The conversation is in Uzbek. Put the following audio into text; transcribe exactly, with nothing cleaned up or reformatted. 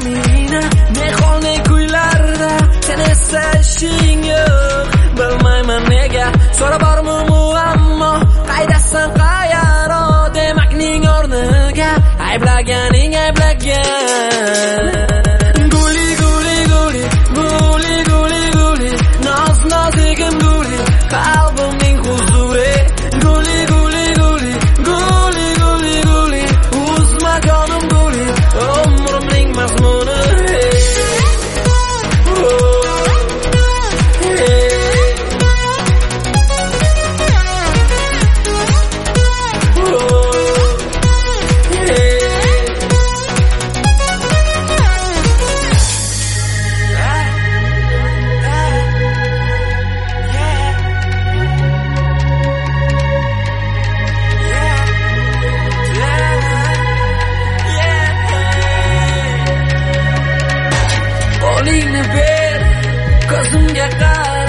meni mehol ne kuylarda sen esa ishing yo'q bilmayman nega so'ra bormi muammo qaydasan qayaro demakning o'rniga ayblaganing ayblagan guli guli guli guli guli guli noz nozigim guli qalbimning huzuri guli guli guli guli guli guli uzma jonim guli umrimning mazmuni qo'lingni ber ko'zimga qara